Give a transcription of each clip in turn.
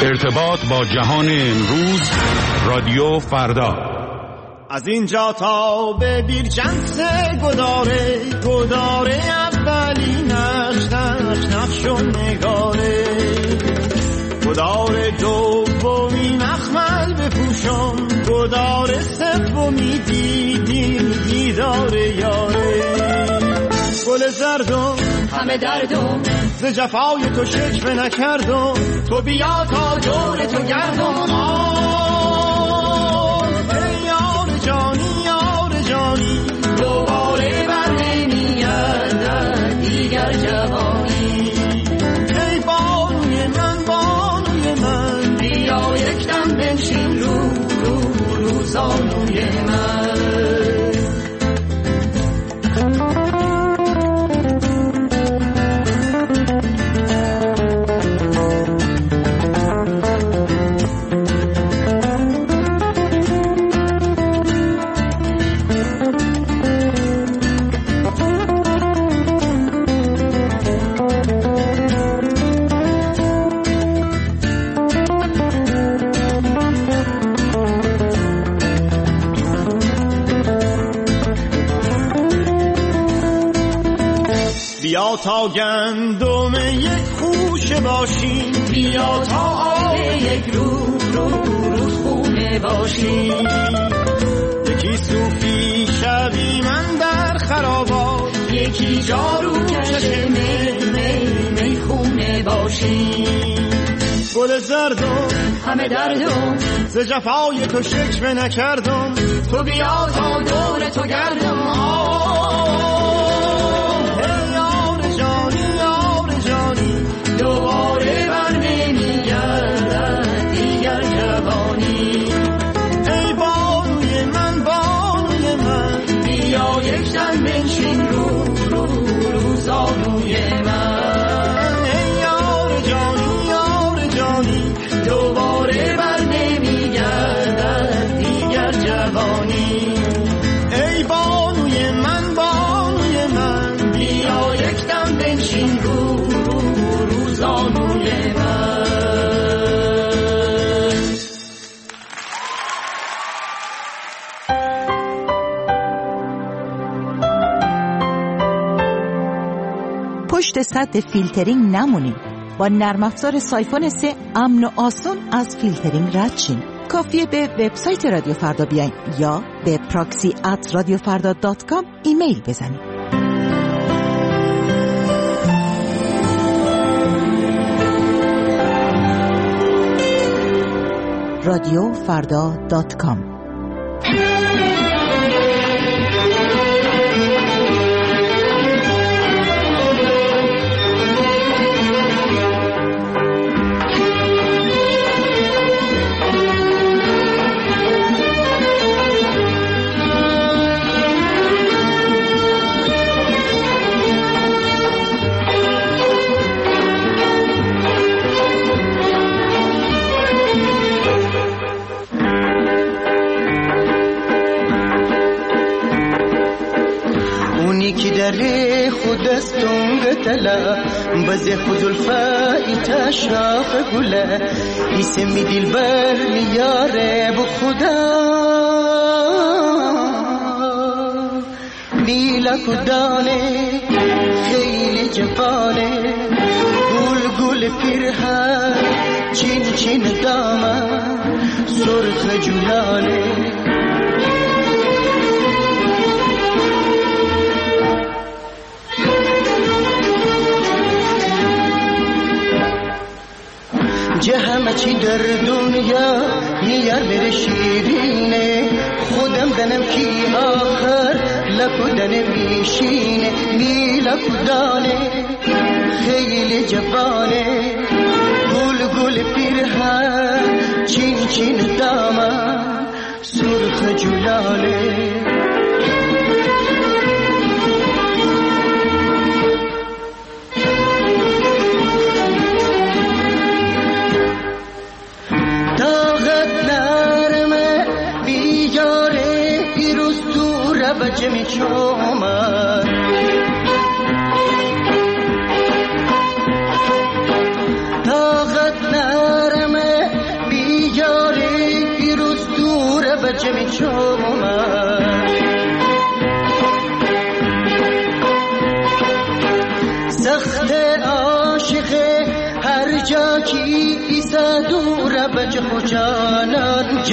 ارتباط با جهان امروز، رادیو فردا. از اینجا تا به بیرجنس گداره اولی نقش و نگاره، گداره دومی مخمل بپوشم، گداره سومی دیداره یاره، گل زردم همه دردم ز جفای تو شکوه نکردم، تو بیا تا دور تو گردم. یار جانی دوباره بر نمیگردد دیگر جوانی، ای بانوی من بیا یک دم بنشین رو زانوی من. بیا تا گندم یک خوشه باشیم، بیا تا آب یک روز خونه باشیم، یکی صوفی شوی من در خرابات، یکی جارو چشم می خونه باشیم. گل زردم همه دردم ز جفای تو شکوه نکردم، تو بیا تا دور تو گردم. دوباره بر نمیگردد دیگر جوانی، ای بانوی من بیا یک دم بنشین رو زانوی من. ای یار جانی دوباره بر نمیگردد دیگر جوانی، ای بانوی من بیا یک دم بنشین رو زانوی من. پشت سد فیلترینگ نمونید. با نرم افزار سایفون 3 امن و آسون از فیلترینگ رد شین. کافیه به وبسایت رادیو فردا بیاین یا به proxy@radiofarda.com ایمیل بزنید. radiofarda.com. بزه خزلفائی تا شاخ گله اسمی دل بر میاره بخدا نیلا کدانه خیلی جوانه گل پیرهن چین دامن سرخ جولانه همه چی در دنیا میار میره شیرینه خودم دنم کی آخر لکدن میشینه میلا کدانه خیلی جوانه گل پیرهن چین دامن سرخ جلاله بچه چومن طاقت نرمه جمی چومن سخت عاشق هر جا کی ایسا دوره بچه خوشانان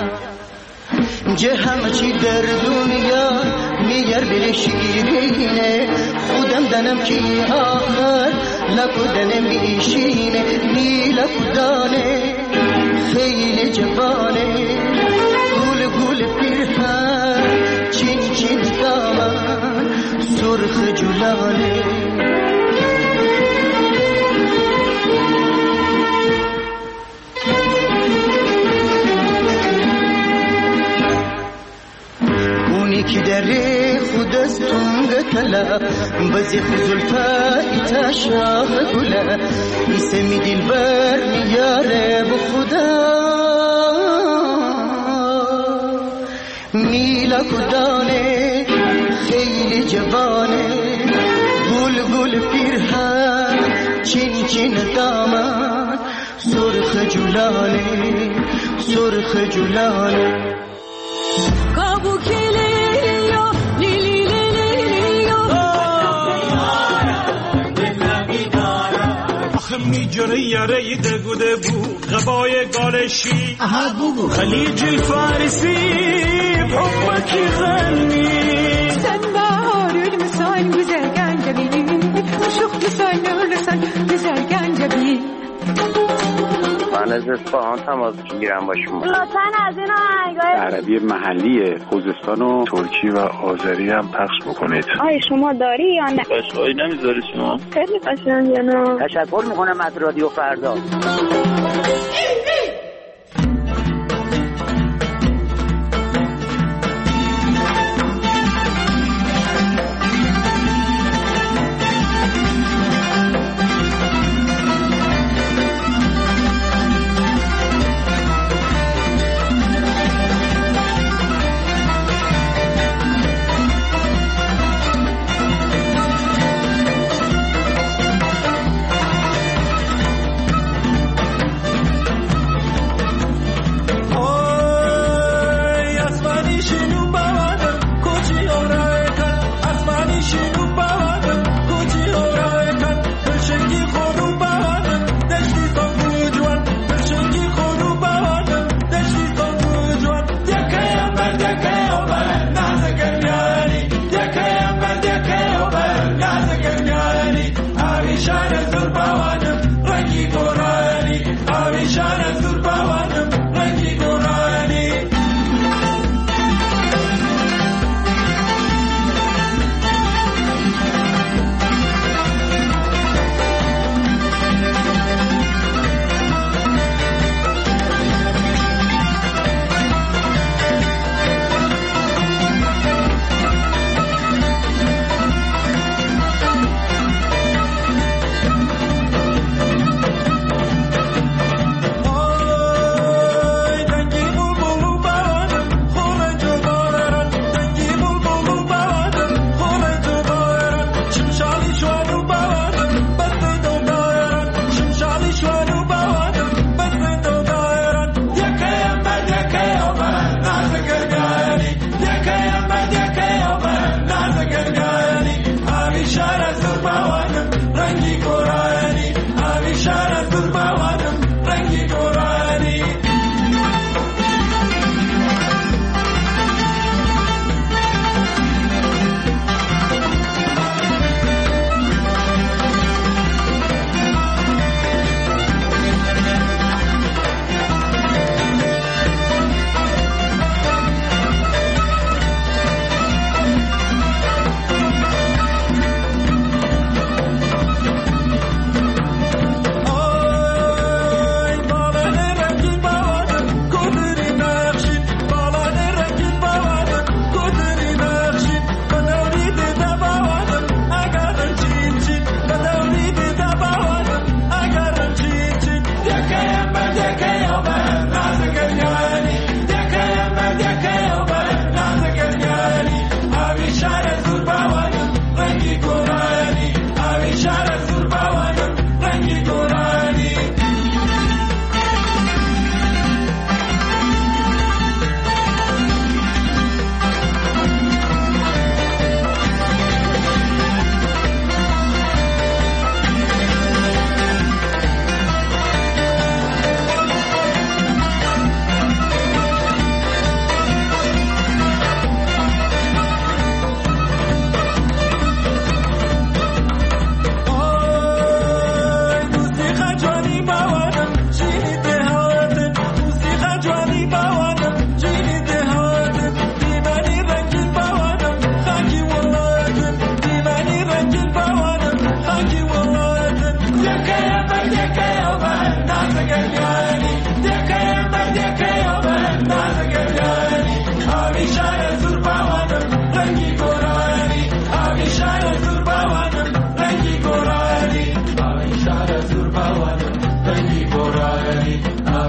جه همه چی در دنیا میگر بره شیرینه خودم دنم کی آخر لکدن میشینه میلکدانه خیلی جوانه گل گل پیرهن چین چین دامن سرخ جلانه کی دره خود از تونگ کلا بزی خزلفا ایتا شاخ گلا ایسه می دل بر میاره بخدا میلا کدانه خیلی جوانه گل گل پیرهن چین چین دامن سرخ جلانه سرخ جلانه کابو کلی میجره یاره دگوده بو غبای گالشی خلیج الفارسی بحبك يغني سنبار المسان güzel gencebi مشوق مسان نورسان güzel gencebi من از اصفهان تماس میگیرم با شما. لطفاً از این آهنگای عربی محلی خوزستان و ترکی و آذری هم پخش بکنید. آی شما داری یا نه؟ قشقایی نمیذاری شما؟ خیلی قشنگه نه؟ تشکر میکنم از رادیو فردا.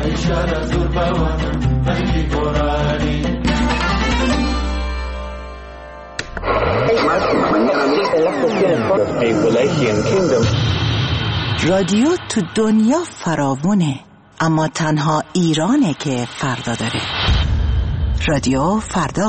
رادیو تو دنیا فراوونه، اما تنها ایرانه که فردا داره. رادیو فردا.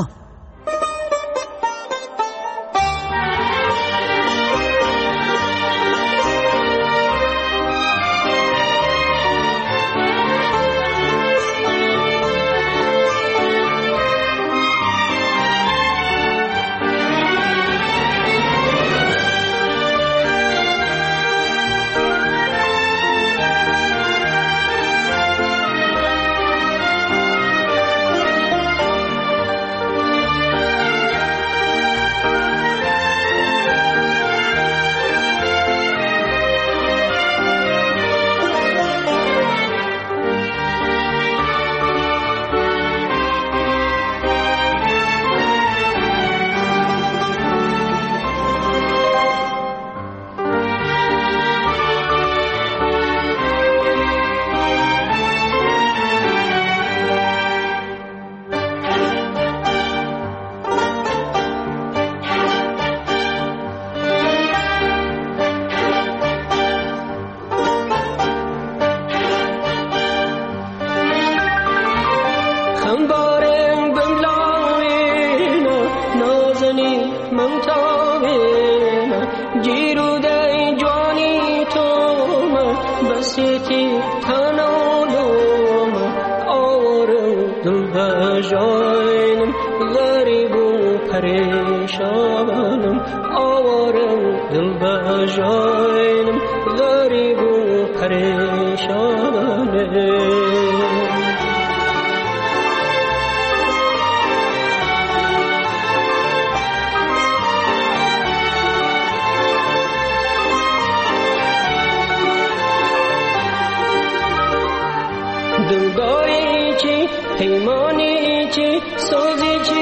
دلداری چی پیمانی چی سوزی چی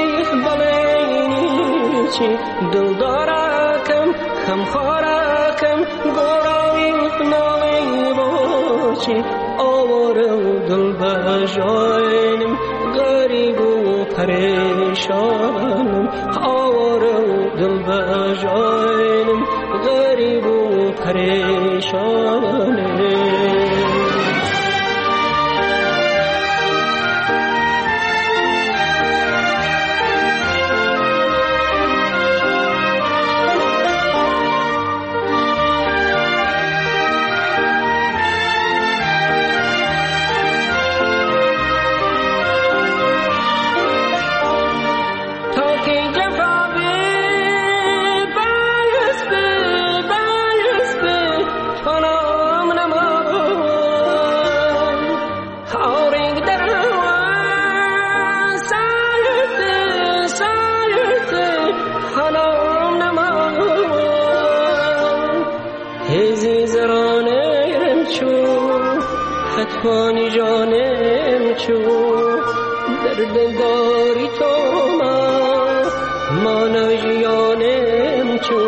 بلینی چی دلدارکم خمخارکم گوراوی نالی باشی آورم دل بجاینم غریب و پریشانم آورم دل بجاینم غریب و پریشانم حتمانی جانم چو درد داری تو ما نجیانم چو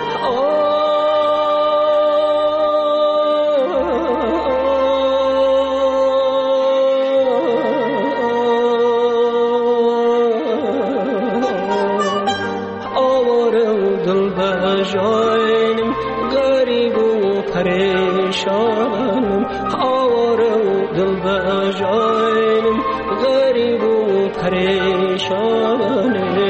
آورم دل بجاینم غریب و پریشانم دل بجاینم غریب و پریشانم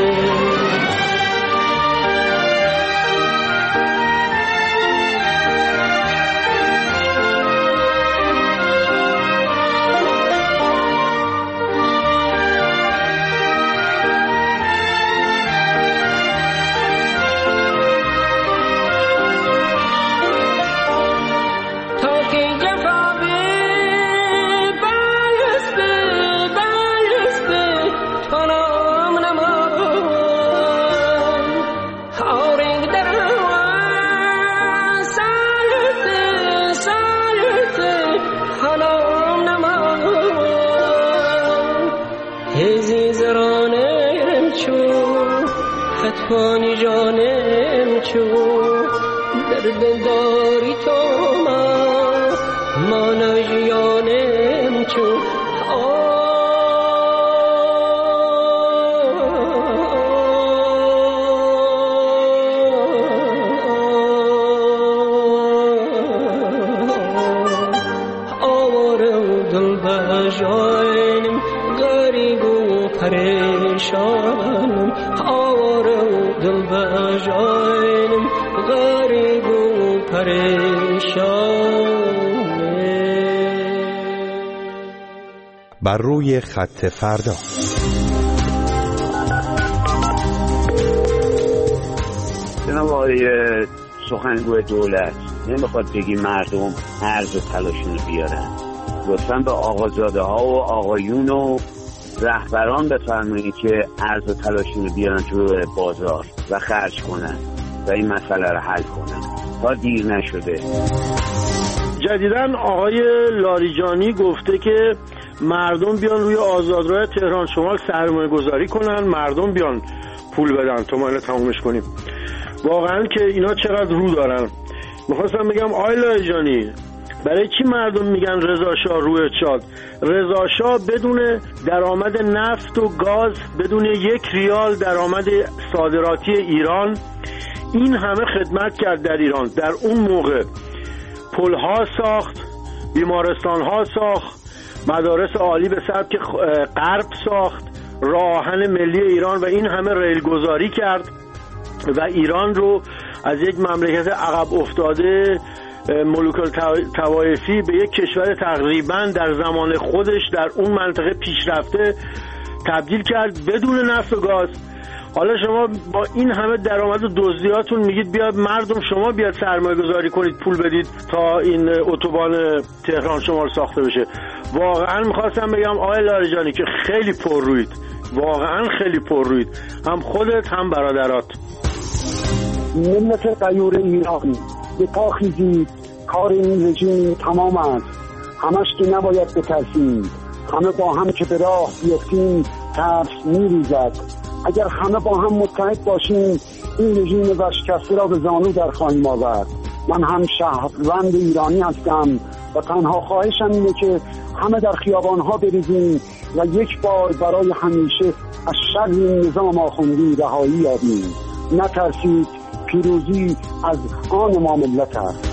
حتمانی جانم چو درد داری تو ما نجیانم چون پریشانم آواره و دل بجاینم غریب و پریشانم. بر روی خط فردا. جناب آقای سخنگوی دولت، نمیخواد بگی مردم ارز و تلاشون بیارن، لطفاً به آقازاده ها و آقایون و رهبران بفرمایید که ارز و تلاشون بیارن تو بازار و خرج کنن و این مسئله رو حل کنن تا دیر نشده. جدیداً آقای لاریجانی گفته که مردم بیان روی آزادراه تهران شمال سرمایه گذاری کنن، مردم بیان پول بدن تا ما اینو تمومش کنیم. واقعاً که اینا چقدر رو دارن. میخواستم بگم آقای لاریجانی، برای چی مردم میگن رضا شاه روی چاد؟ رضا شاه بدون درآمد نفت و گاز، بدون 1 ریال درآمد صادراتی ایران این همه خدمت کرد در ایران. در اون موقع پل‌ها ساخت، بیمارستان‌ها ساخت، مدارس عالی به سبک غرب ساخت، راه آهن ملی ایران و این همه ریل گذاری کرد و ایران رو از یک مملکت عقب افتاده ملوک الطوایفی به یک کشور تقریبا در زمان خودش در اون منطقه پیشرفته تبدیل کرد بدون نفت و گاز. حالا شما با این همه درآمد و دزدیاتون میگید بیاد مردم شما بیاد سرمایه گذاری کنید، پول بدید تا این اتوبان تهران شمال ساخته بشه. واقعا میخواستم بگم آقای لاریجانی که خیلی پرروید، واقعا خیلی پرروید، هم خودت هم برادرات. ملت غیور ایران به پا خیزید، کار این رژیم تمام است، همش که نباید بترسیم، همه با هم که به راه بیفتیم ترس میریزد. اگر همه با هم متحد باشیم این رژیم ورشکسته را به زانو در خواهیم آورد. من هم شهروند ایرانی هستم و تنها خواهشم اینه که همه در خیابانها بریزیم و یک بار برای همیشه از شر این نظام آخوندی رهایی یابیم. نترسید، پیروزی از آن ما ملت است.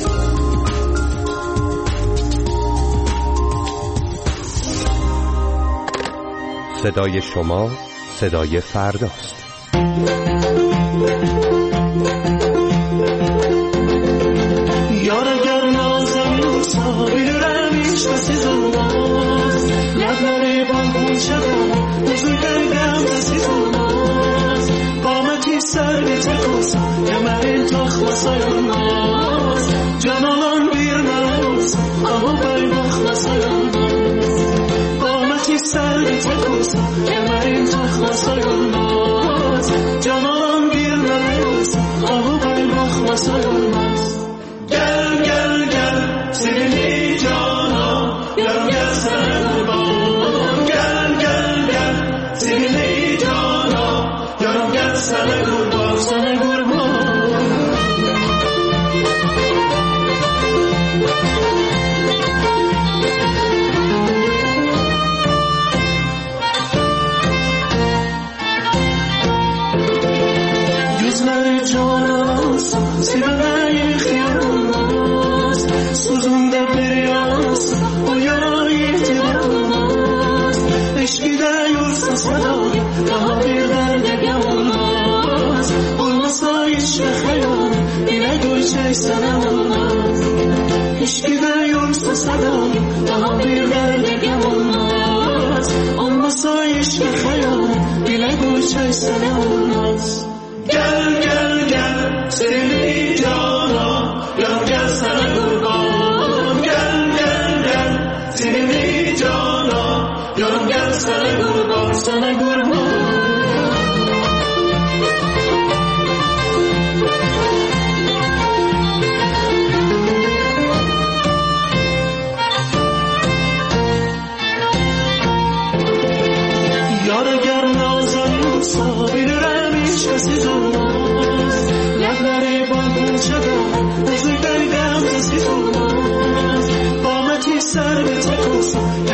صدای شما صدای فرداست. یار اگر نازم سا بیرمیش بسی زنباز لبنه بانگون شدم بزرگ دردم بسی زنباز قامتی سر بیتکوسا یمرین تخلصای الناز جنالان بیر نروز اما بای بخلصای الناز قامتی سر بیتکوسا یمرین تخلصای الناز جنالان بیر نروز اما بای بخلصای الناز. گل گل گل سیلی جانا گل گل سر قربان گل گل گل سیلی جانا گل گل سر قربان سر قربان. yüzler canası sibeneyi xiyarılmaz suzunda bir yas o yara ihtilalmaz eşkide yursa sadayı daha bir derde olmaz olmasa hiç ve hayal yine gülçek sana olmaz eşkide yursa sadayı daha bir derde olmaz olmasa hiç ve hayal yine gülçek sana olmaz. Gel gel gel seni cana gel gel sana kurban gel gel gel seni cana gel gel sana kurban sana kurban. Yar eğer nazarıysa bilirim hiç kesiz olmaz. Levleri balkın çadar, buzul derdem kesiz olmaz. Bağmeti ser ve tek olsa,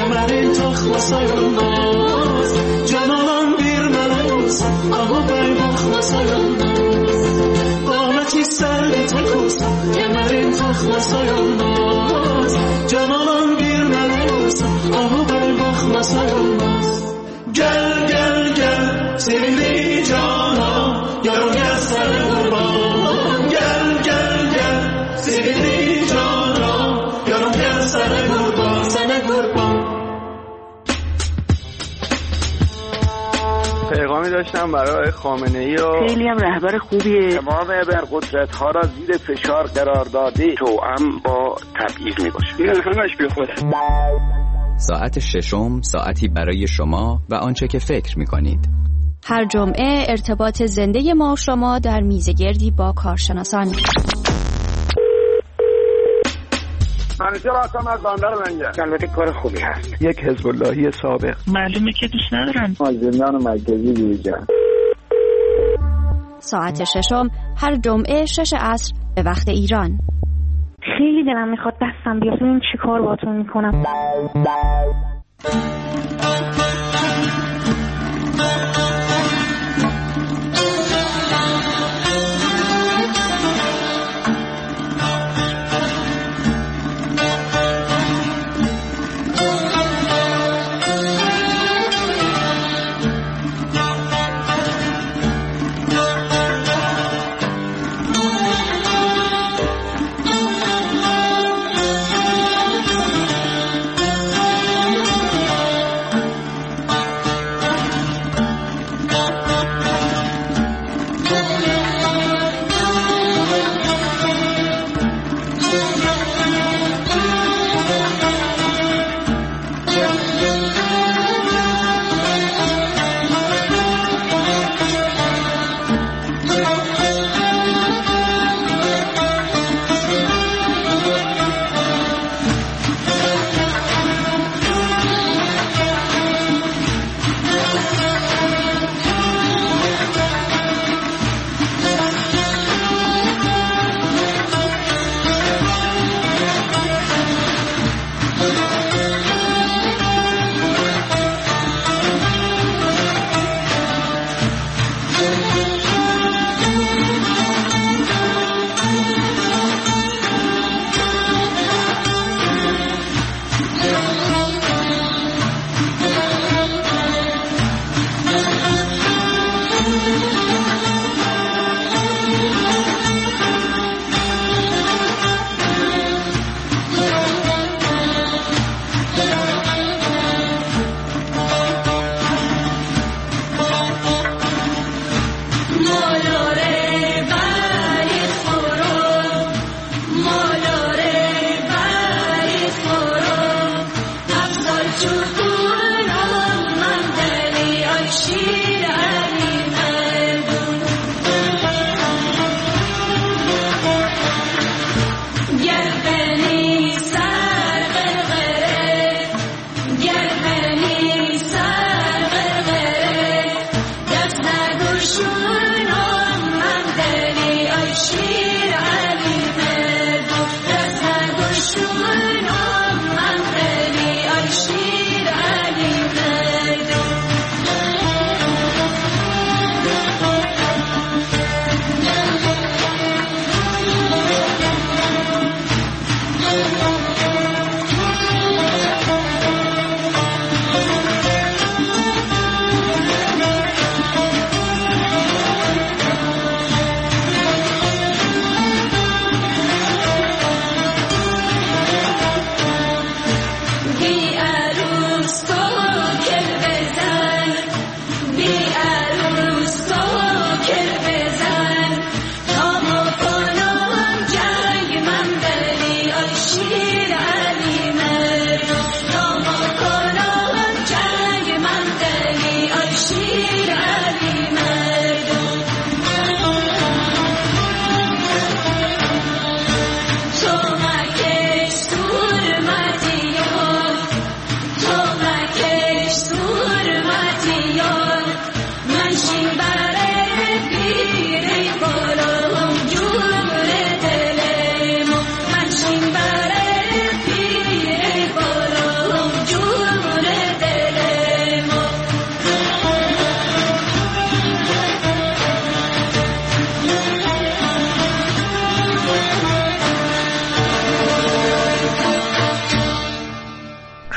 sayılmaz. Canalan bir melek olsa ama bey bakma sayılmaz. Ahmet isterdi tek olsa kemerin takma sayılmaz. Canalan bir melek olsa ama bey bakma sayılmaz. Gel gel gel sevgili cana, yarım gel sana kurban. Gel gel gel sevgili cana, yarım gel sana kurban, sana kurban. پیغامی داشتم برای خامنه‌ای و خیلی هم رهبر خوبیه. تمام ابرقدرت‌ها را زیر فشار قرار داده، توأم با تبعیض میباشه. این همش بی خوده. ساعت ششم، ساعتی برای شما و آنچه که فکر می‌کنید. هر جمعه ارتباط زنده ما و شما در میزگردی با کارشناسان. منیجر آسان از باندر منجر. البته کار خوبی هست. یک حزب اللهی سابق. معلومه که دوست ندارم. مازندران مرکزی بیرجان. ساعت ششم هر جمعه 6 عصر به وقت ایران. خیلی دلم میخواد دستم بیاد ببینم چی کار باهاتون میکنم.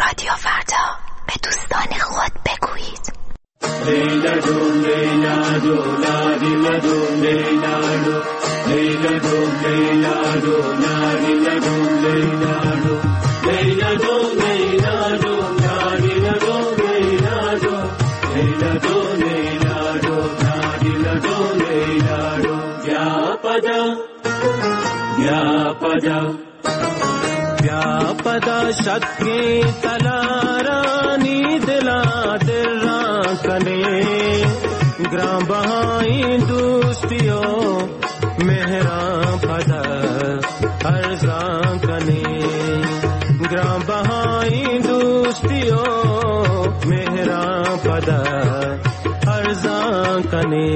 رادیو فردا به دوستان خود بگویید. لیلا دوم لیلا دو لیلا دوم لیلا دو لیلا دوم لیلا دو لیلا دوم لیلا دو لیلا دوم لیلا دو لیلا دوم لیلا دو لیلا دوم لیلا دو لیلا دوم لیلا دو व्यापदा शक्के तलारानी दिला दिला कने ग्राम बहाई दोस्तियों मेहरा पदा अर्जा कने ग्राम बहाई दोस्तियों मेहरा पदा अर्जा कने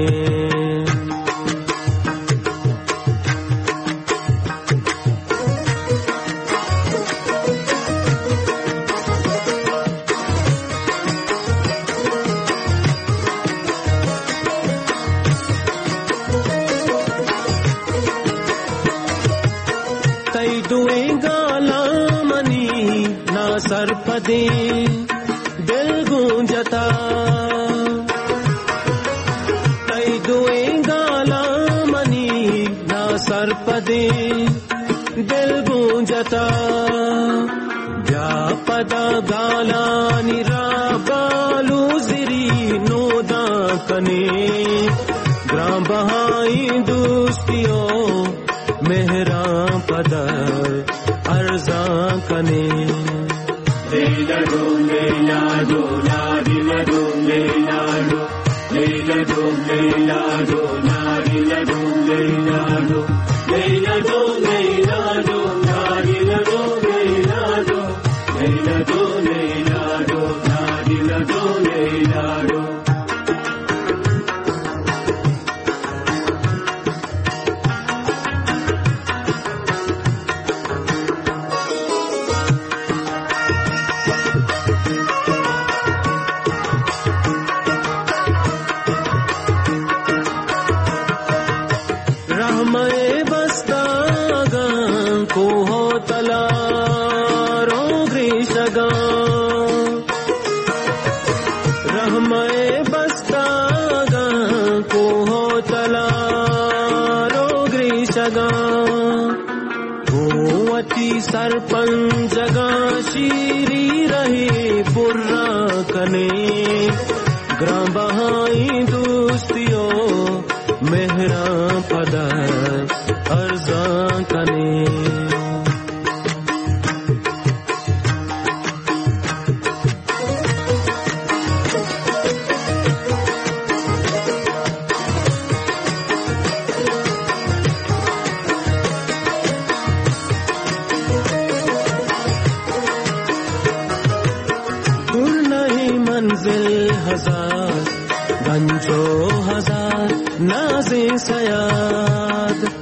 सरपदे दिल गूंजता तई दुए गाला मनी ना सरपदे दिल गूंजता व्यापदा गाला निरा बालू जिरी नोदा कने ग्राम बहाई दोस्तियों मेहरा पदा अर्जा कने Leila dum leila do la leila dum leila do leila dum leila do la leila dum leila do leila dum leila do la leila dum leila do leila dum leila do la leila dum leila do sarpanch जगा शीरी रहे बुर्रा कने ग्राम बहाई दोस्तियों मेहरा पदा अर्जा कने हजार गंजो हजार नाज़े सयाद